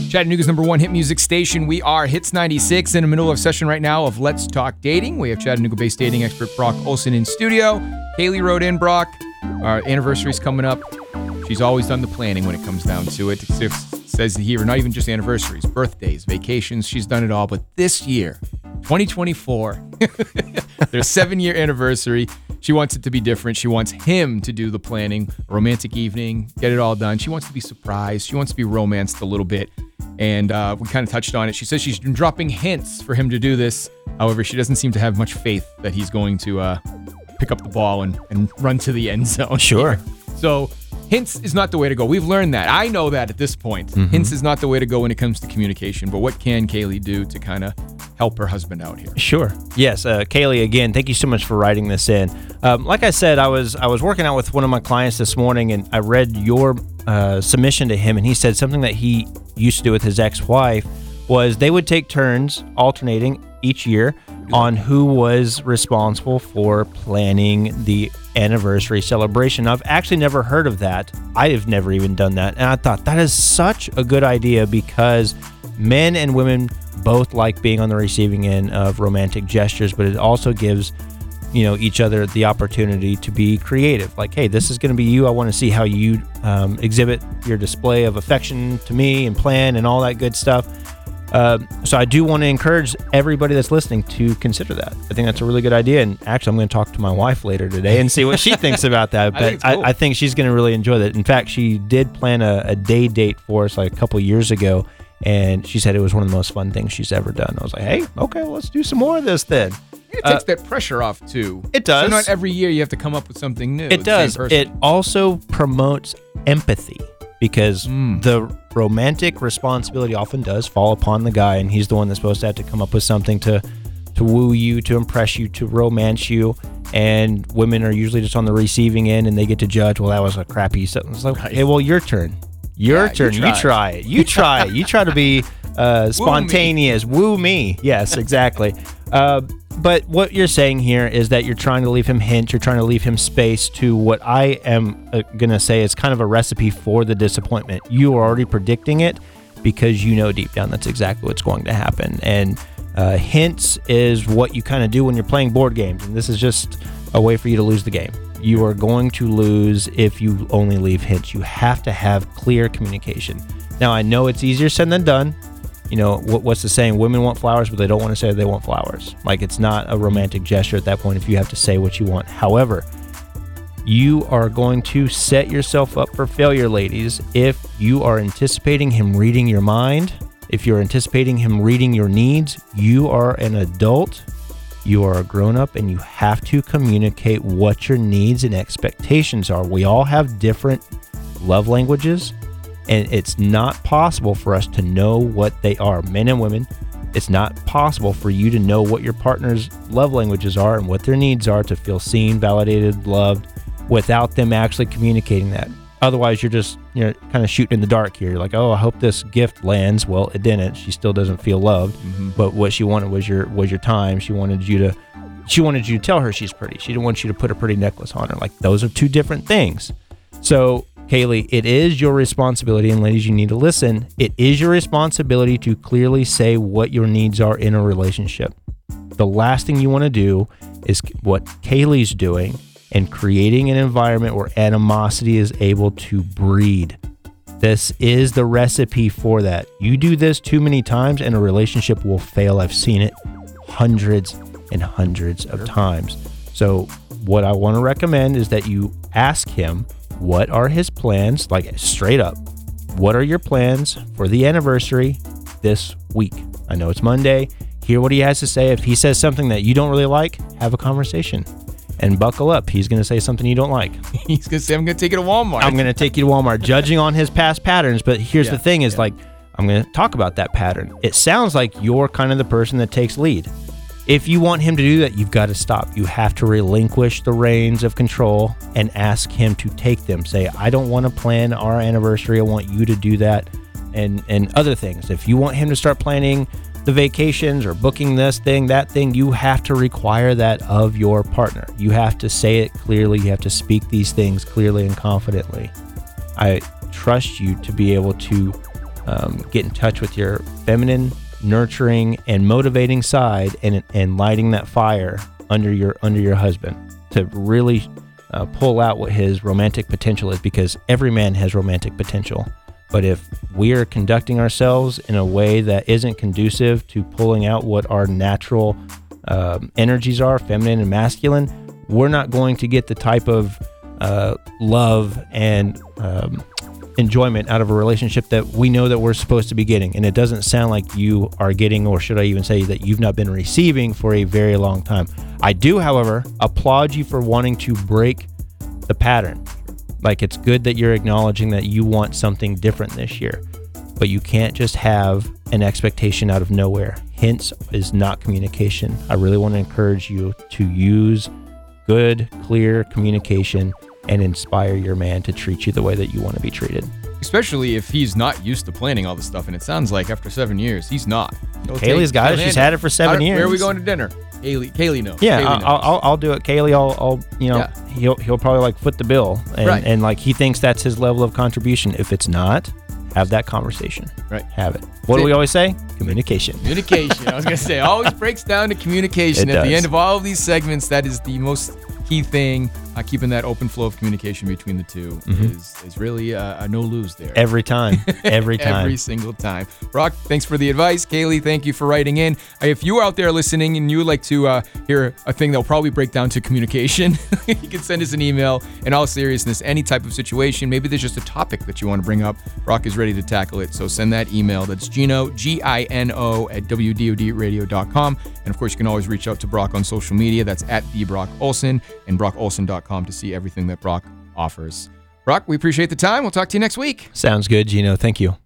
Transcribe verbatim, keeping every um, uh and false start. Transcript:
Chattanooga's number one hit music station. We are Hits ninety-six, in the middle of a session right now of Let's Talk Dating. We have Chattanooga-based dating expert Brock Olson in studio. Kaylee wrote in, Brock. Our anniversary's coming up. She's always done the planning when it comes down to it. It says here, not even just anniversaries, birthdays, vacations. She's done it all. But this year, twenty twenty-four, their seven-year anniversary. She wants it to be different. She wants him to do the planning, a romantic evening, get it all done. She wants to be surprised. She wants to be romanced a little bit. And uh, we kind of touched on it. She says she's been dropping hints for him to do this. However, she doesn't seem to have much faith that he's going to uh, pick up the ball and, and run to the end zone. Sure. So hints is not the way to go. We've learned that. I know that at this point. Mm-hmm. Hints is not the way to go when it comes to communication. But what can Kaylee do to kind of help her husband out here? Sure. Yes, uh, Kaylee, again, thank you so much for writing this in. Um, like I said, I was I was working out with one of my clients this morning, and I read your uh, submission to him, and he said something that he used to do with his ex-wife was they would take turns alternating each year on who was responsible for planning the anniversary celebration. I've actually never heard of that. I have never even done that, and I thought that is such a good idea because men and women both like being on the receiving end of romantic gestures, but it also gives, you know, each other the opportunity to be creative. Like, hey, this is going to be you. I want to see how you um, exhibit your display of affection to me and plan and all that good stuff. Uh, so I do want to encourage everybody that's listening to consider that. I think that's a really good idea. And actually, I'm going to talk to my wife later today and see what she thinks about that. But I think, cool. I, I think she's going to really enjoy that. In fact, she did plan a, a day date for us like a couple years ago. And she said it was one of the most fun things she's ever done. I was like, hey, okay, well, let's do some more of this then. It takes uh, that pressure off, too. It does. So not every year you have to come up with something new. It does. It also promotes empathy because mm. the romantic responsibility often does fall upon the guy, and he's the one that's supposed to have to come up with something to, to woo you, to impress you, to romance you. And women are usually just on the receiving end, and they get to judge, well, that was a crappy something. It's like, right. Hey, well, your turn. Your yeah, turn. You try. you try it. You try it. You try to be uh, spontaneous. Woo me. Woo me. Yes, exactly. uh, but what you're saying here is that you're trying to leave him hints. You're trying to leave him space to what I am uh, going to say is kind of a recipe for the disappointment. You are already predicting it because you know deep down that's exactly what's going to happen. And uh, hints is what you kind of do when you're playing board games. And this is just a way for you to lose the game. You are going to lose if you only leave hints. You have to have clear communication. Now, I know it's easier said than done. You know, what, what's the saying? Women want flowers, but they don't want to say they want flowers. Like, it's not a romantic gesture at that point if you have to say what you want. However, you are going to set yourself up for failure, ladies, if you are anticipating him reading your mind. If you're anticipating him reading your needs, you are an adult. You are a grown-up, and you have to communicate what your needs and expectations are. We all have different love languages, and it's not possible for us to know what they are. Men and women, it's not possible for you to know what your partner's love languages are and what their needs are to feel seen, validated, loved, without them actually communicating that. Otherwise, you're just, you know, kind of shooting in the dark here. You're like, oh, I hope this gift lands. Well, it didn't. She still doesn't feel loved. Mm-hmm. But what she wanted was your was your time. She wanted you to she wanted you to tell her she's pretty. She didn't want you to put a pretty necklace on her. Like, those are two different things. So, Kaylee, it is your responsibility, and ladies, you need to listen. It is your responsibility to clearly say what your needs are in a relationship. The last thing you want to do is what Kaylee's doing, and creating an environment where animosity is able to breed. This is the recipe for that. You do this too many times and a relationship will fail. I've seen it hundreds and hundreds of times. So what I want to recommend is that you ask him, what are his plans? Like, straight up, what are your plans for the anniversary this week? I know it's Monday. Hear what he has to say. If he says something that you don't really like, have a conversation. And buckle up. He's going to say something you don't like. He's going to say, I'm going to take you to Walmart. I'm going to take you to Walmart, judging on his past patterns. But here's yeah, the thing is yeah. like, I'm going to talk about that pattern. It sounds like you're kind of the person that takes lead. If you want him to do that, you've got to stop. You have to relinquish the reins of control and ask him to take them. Say, I don't want to plan our anniversary. I want you to do that. And, and other things. If you want him to start planning the vacations or booking this thing, that thing, you have to require that of your partner. You have to say it clearly. You have to speak these things clearly and confidently. I trust you to be able to um, get in touch with your feminine, nurturing, and motivating side, and and lighting that fire under your under your husband to really uh, pull out what his romantic potential is, because every man has romantic potential. But if we are conducting ourselves in a way that isn't conducive to pulling out what our natural um, energies are, feminine and masculine, we're not going to get the type of uh, love and um, enjoyment out of a relationship that we know that we're supposed to be getting. And it doesn't sound like you are getting, or should I even say that you've not been receiving for a very long time. I do, however, applaud you for wanting to break the pattern. Like, it's good that you're acknowledging that you want something different this year, but you can't just have an expectation out of nowhere. Hence is not communication. I really want to encourage you to use good, clear communication and inspire your man to treat you the way that you want to be treated. Especially if he's not used to planning all this stuff, and it sounds like after seven years, he's not. He'll Kaylee's take- got it. he'll She's handle had it for seven years. Where are we going to dinner? Kaylee, Kaylee knows. Yeah, Kaylee I'll, knows. I'll I'll do it. Kaylee, I'll, I'll you know, Yeah. he'll he'll probably like foot the bill, and, Right. and like he thinks that's his level of contribution. If it's not, have that conversation. Right. Have it. What do we always say? Communication. Communication. I was going to say, always breaks down to communication. It At the does. end of all of these segments, that is the most key thing. Uh, keeping that open flow of communication between the two Mhm. is, is really a, a no-lose there. Every time. Every time. Every single time. Brock, thanks for the advice. Kaylee, thank you for writing in. Uh, If you are out there listening and you would like to uh, hear a thing that will probably break down to communication, you can send us an email. In all seriousness, any type of situation, maybe there's just a topic that you want to bring up, Brock is ready to tackle it. So send that email. That's Gino, G I N O, at W D O D radio dot com. And of course, you can always reach out to Brock on social media. That's at the Brock Olson and brock olson dot com to see everything that Brock offers. Brock, we appreciate the time. We'll talk to you next week. Sounds good, Gino. Thank you.